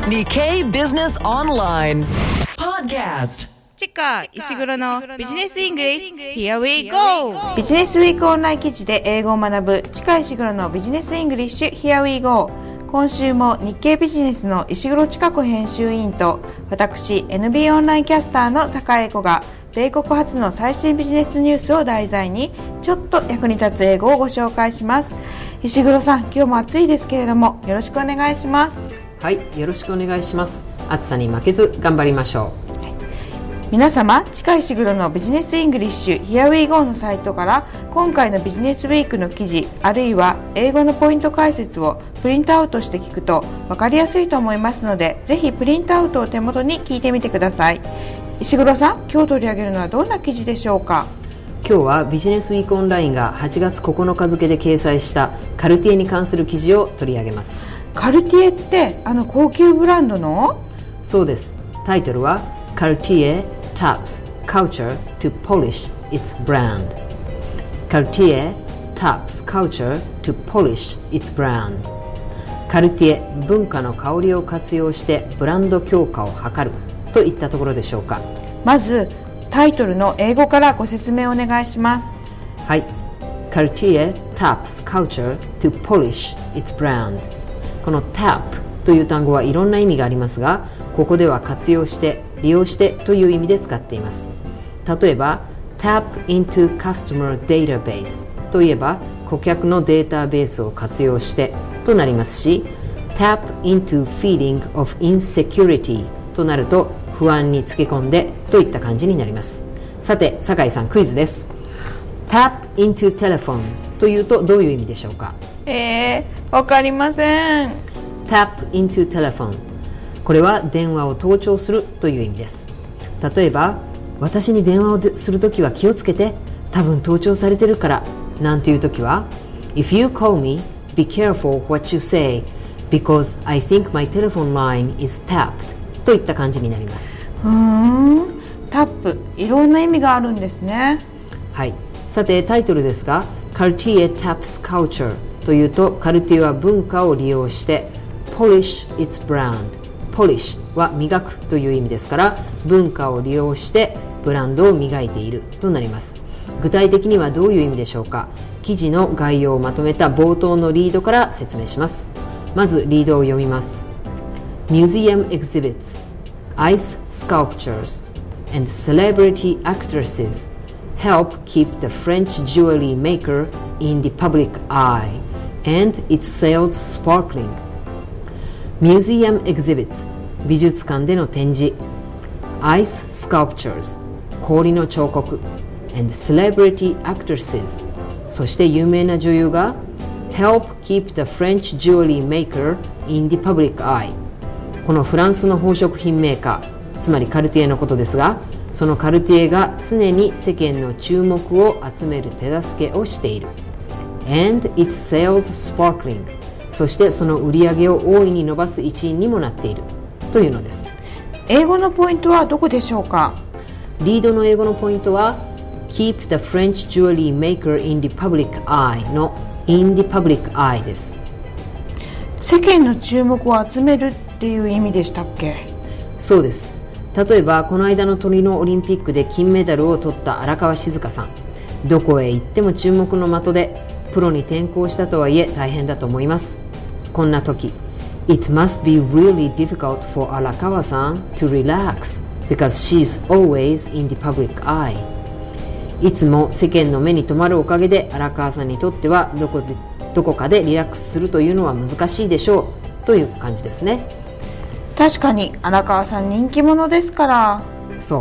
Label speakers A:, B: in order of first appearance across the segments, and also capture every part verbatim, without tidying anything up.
A: Nikkei Business Online Podcast。
B: チカ石黒のビジネスイングリッシュ Here we go。
C: ビジネスウィークオンライン記事で英語を学ぶチカ石黒のビジネスイングリッシュ Here we go。 今週も日経ビジネスの石黒千佳子編集委員と私 エヌビー オンラインキャスターの坂井子が米国発の最新ビジネスニュースを題材にちょっと役に立つ英語をご紹介します。石黒さん、今日も暑いですけれどもよろしくお願いします。
D: はい、よろしくお願いします。暑さに負けず頑張りましょう。はい、
C: 皆様、近いしぐろのビジネスイングリッシュ Here we go のサイトから今回のビジネスウィークの記事あるいは英語のポイント解説をプリントアウトして聞くと分かりやすいと思いますので、ぜひプリントアウトを手元に聞いてみてください。石黒さん、今日取り上げるのはどんな記事でしょうか？
D: 今日はビジネスウィークオンラインがはちがつここのか付で掲載したカルティエに関する記事を取り上げます。
C: カルティエってあの高級ブランドの？
D: そうです。タイトルは Cartier taps culture to polish its brand。 Cartier taps culture to polish its brand。 カルティエ、文化の香りを活用してブランド強化を図るといったところでしょうか。
C: まずタイトルの英語からご説明お願いします。
D: はい、 Cartier taps culture to polish its brand。 この tap という単語はいろんな意味がありますが、ここでは活用して利用してという意味で使っています。例えば tap into customer database といえば顧客のデータベースを活用してとなりますし、 tap into feeling of insecurity となると不安につけ込んでといった感じになります。さて、酒井さん、クイズです。 tap into telephone というとどういう意味でしょうか？
C: えー、わかりません。
D: tap into telephone、 これは電話を盗聴するという意味です。例えば、私に電話をするときは気をつけて、多分盗聴されてるからなんていうときは If you call me, be careful what you say because I think my telephone line is tappedといった感じになります。
C: うーん、タップ、いろんな意味があるんですね。
D: はい、さてタイトルですが Cartier taps culture というと、カルティエは文化を利用して polish its brand。 polish は磨くという意味ですから、文化を利用してブランドを磨いているとなります。具体的にはどういう意味でしょうか？記事の概要をまとめた冒頭のリードから説明します。まずリードを読みます。 Museum exhibits, ice sculptures, and celebrity actresses help keep the French jewelry maker in the public eye and its sales sparkling. Museum exhibits、 美術館での展示。 Ice sculptures、 氷の彫刻。 and celebrity actresses、 そして有名な女優が help keep the French jewelry maker in the public eye。 このフランスの宝飾品メーカー、つまりカルティエのことですが、そのカルティエが常に世間の注目を集める手助けをしている。 and its sales sparkling、 そしてその売り上げを大いに伸ばす一因にもなっているというのです。
C: 英語のポイントはどこでしょうか？
D: リードの英語のポイントは Keep the French jewelry maker in the public eye の in the public eye です。
C: 世間の注目を集めるっていう意味でしたっけ？
D: そうです。例えばこの間のトリノオリンピックで金メダルを取った荒川静香さん、どこへ行っても注目の的で、プロに転向したとはいえ大変だと思います。こんな時 It must be really difficult for 荒川さん to relax because she's always in the public eye。 いつも世間の目に留まるおかげで荒川さんにとってはどこで、どこかでリラックスするというのは難しいでしょうという感じですね。
C: 確かに荒川さん人気者ですから。
D: そう。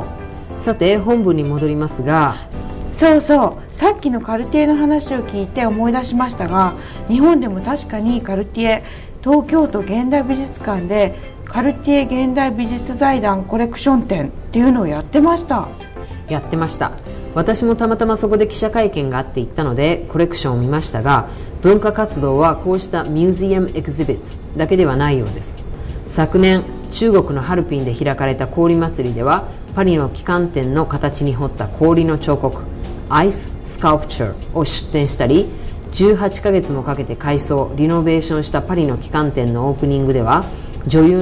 D: さて本文に戻りますが、
C: そうそう、さっきのカルティエの話を聞いて思い出しましたが、日本でも確かにカルティエ東京都現代美術館でカルティエ現代美術財団コレクション展っていうのをやってました。
D: やってました。私もたまたまそこで記者会見があって行ったのでコレクションを見ましたが、文化活動はこうしたミュージアムエグゼビッツだけではないようです。昨年中国のハルピンで開かれた氷祭りでは、パリの旗艦店の形に彫った氷の彫刻アイススカルプチャーを出展したり、じゅうはちかげつもかけて改装リノベーションしたパリの旗艦店のオープニングでは、女優の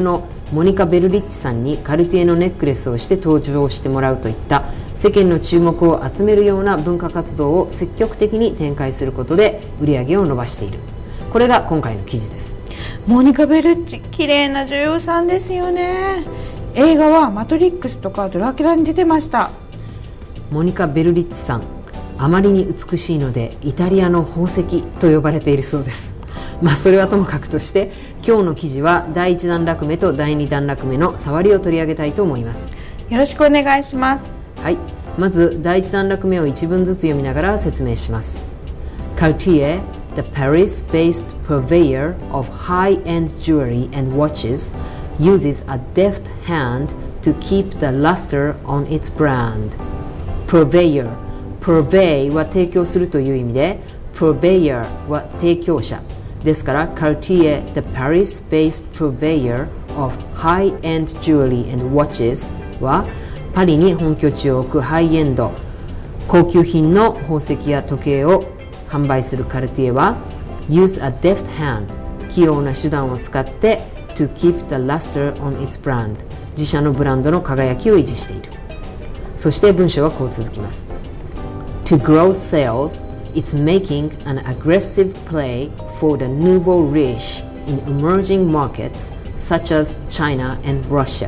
D: モニカ・ベルリッチさんにカルティエのネックレスをして登場してもらうといった世間の注目を集めるような文化活動を積極的に展開することで売り上げを伸ばしている。これが今回の記事です。
C: モニカ・ベルッチ、綺麗な女優さんですよね。映画はマトリックスとかドラキュラに出てました。
D: モニカ・ベルリッチさん、あまりに美しいのでイタリアの宝石と呼ばれているそうです。まあそれはともかくとして、今日の記事はだいいち段落目とだいに段落目の触りを取り上げたいと思います。
C: よろしくお願いします。
D: はい、まずだいいち段落目を一文ずつ読みながら説明します。 Cartier, the Paris-based purveyor of high-end jewelry and watches, uses a deft hand to keep the luster on its brand. Purveyor, purvey は提供するという意味で、purveyor は提供者ですから、 Cartier, the Paris-based purveyor of high-end jewelry and watches はパリに本拠地を置くハイエンド高級品の宝石や時計を販売するカルティエは use a deft hand 器用な手段を使って to keep the luster on its brand 自社のブランドの輝きを維持している。そして文章はこう続きます。 To grow sales, it's making an aggressive play for the nouveau riche in emerging markets such as China and Russia.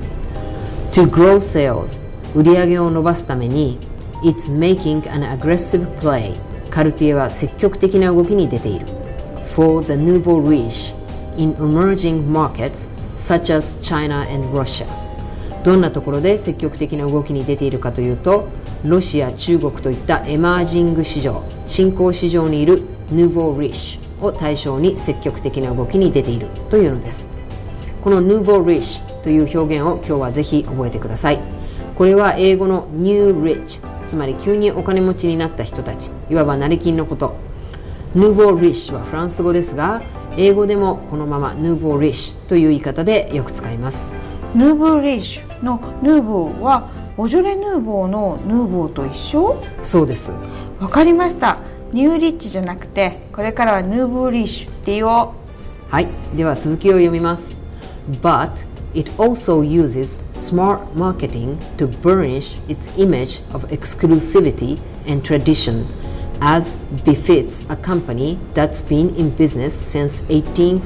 D: To grow sales 売り上げを伸ばすために It's making an aggressive play カルティエは積極的な動きに出ている For the nouveau riche in emerging markets such as China and Russia どんなところで積極的な動きに出ているかというと、ロシア、中国といったエマージング市場、新興市場にいる nouveau riche を対象に積極的な動きに出ているというのです。この nouveau richeという表現を今日はぜひ覚えてください。これは英語の new rich、 つまり急にお金持ちになった人たち、いわば成金のこと。 nouveau riche はフランス語ですが、英語でもこのまま nouveau riche という言い方でよく使います。
C: ヌーボーリッシュのヌーボーはボジョレ・ヌーボーのヌーボーと一緒？
D: そうです。
C: わかりました。ニューリッチじゃなくて、これからはヌーボーリッシュって言おう。
D: はい、では続きを読みます。 But it also uses smart marketing to burnish its image of exclusivity and tradition, as befits a company that's been in business since eighteen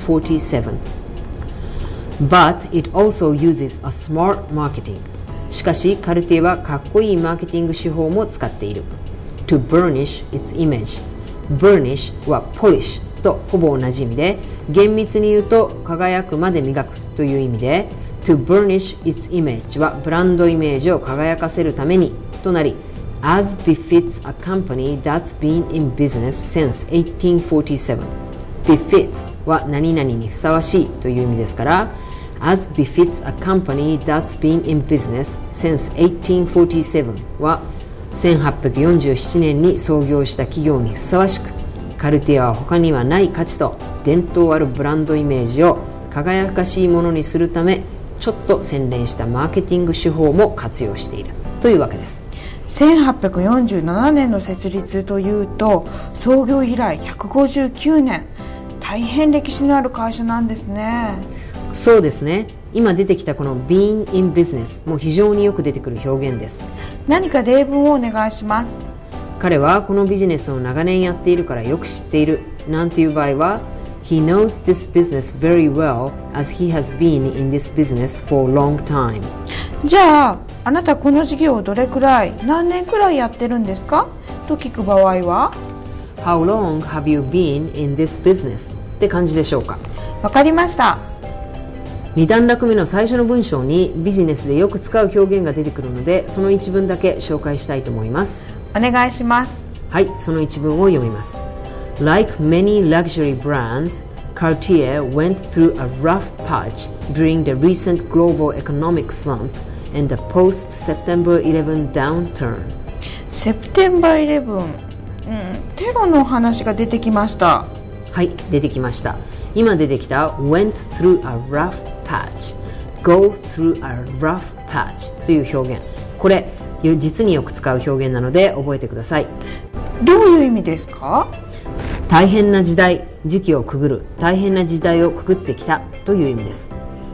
D: forty-seven.But it also uses a smart marketing. しかしカルティエはかっこいいマーケティング手法も使っている。To burnish its image. Burnish は polish とほぼ同じ意味で、厳密に言うと輝くまで磨くという意味で、To burnish its image はブランドイメージを輝かせるためにとなり、As befits a company that's been in business since eighteen forty-seven.Befits は何々にふさわしいという意味ですから、As befits a company that's been in business since eighteen forty-seven はせんはっぴゃくよんじゅうななねんに創業した企業にふさわしく、カルティエは他にはない価値と伝統あるブランドイメージを輝かしいものにするため、ちょっと洗練したマーケティング手法も活用しているというわけです。
C: せんはっぴゃくよんじゅうななねんの設立というと、創業以来ひゃくごじゅうきゅうねん、大変歴史のある会社なんですね。
D: そうですね。今出てきたこの being in business も非常によく出てくる表現です。
C: 何か例文をお願いします。
D: 彼はこのビジネスを長年やっているからよく知っているなんていう場合は He knows this business very well as he has been in this business for a long time。
C: じゃあ、あなたこの事業をどれくらい、何年くらいやってるんですかと聞く場合は
D: How long have you been in this business? って感じでしょうか。
C: わかりました。
D: に段落目の最初の文章にビジネスでよく使う表現が出てくるので、その一文だけ紹介したいと思います。
C: お願いします。
D: はい、その一文を読みます。 Like many luxury brands, Cartier went through a rough patch during the recent global economic slump and the post-September eleven downturn。 セプテンバーイレブン、うん、テロの話が出てきました。はい、出てきました。今出てきた went through a rough patch、 go through a rough patch という表現、これ実によく使う表現なので覚えてください。
C: どういう意味ですか？
D: 大変な時代、時期をくぐる、大変な時代をくぐってきたという意味です。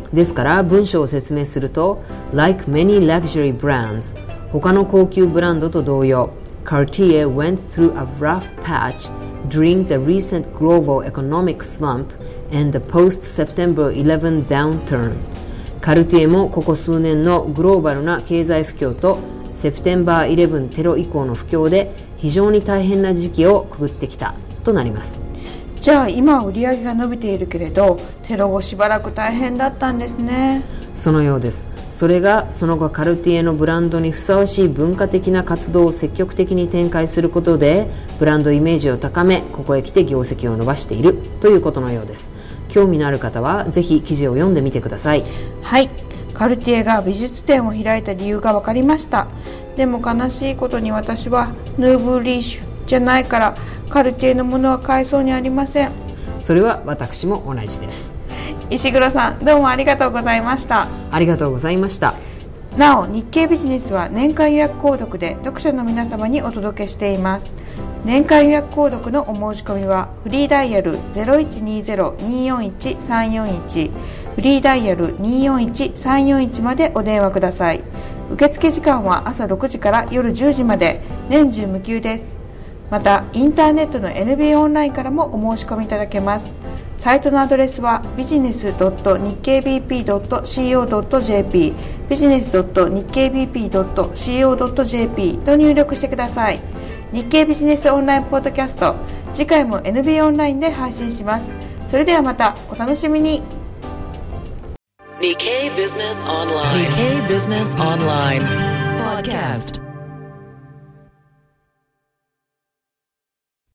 D: ですから文章を説明すると Like many luxury brands 他の高級ブランドと同様 Cartier went through a rough patch during the recent global economic slump and the post-September eleventh downturn カルティエもここ数年のグローバルな経済不況とセプテンバーイレブンテロ以降の不況で非常に大変な時期をくぐってきたとなります。
C: じゃあ今売り上げが伸びているけれどテロ後しばらく大変だったんですね。
D: そのようです。それがその後カルティエのブランドにふさわしい文化的な活動を積極的に展開することでブランドイメージを高めここへ来て業績を伸ばしているということのようです。興味のある方はぜひ記事を読んでみてください。
C: はい、カルティエが美術展を開いた理由が分かりました。でも悲しいことに私はヌーブーリーシュじゃないからカルティエのものは買えそうにありません。
D: それは私も同じです。
C: 石黒さんどうもありがとうございました。
D: ありがとうございました。
C: なお日経ビジネスは年間予約購読で読者の皆様にお届けしています。年間予約購読のお申し込みはフリーダイヤル ゼロいちにゼロ にーよんいち さんよんいち フリーダイヤル にーよんいち さんよんいちまでお電話ください。受付時間は朝ろくじから夜じゅうじまで年中無休です。またインターネットの エヌビー オンラインからもお申し込みいただけます。サイトのアドレスは ビジネス ドット ニッケービーピー ドット シーオー ドット ジェーピー ビジネス ドット ニッケービーピー ドット シーオー ドット ジェーピー と入力してください。日経ビジネスオンラインポッドキャスト、次回も エヌビー オンラインで配信します。それではまたお楽しみに。
A: Nikkei Business Online. Nikkei Business Online Podcast.